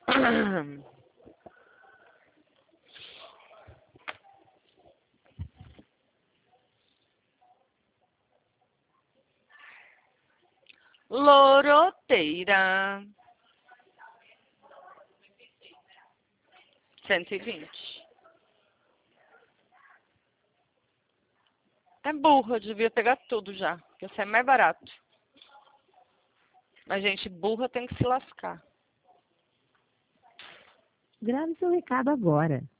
Loroteira. 120. É burra, eu devia pegar tudo já, porque isso é mais barato. Mas, gente, burra tem que se lascar. Grave seu recado agora.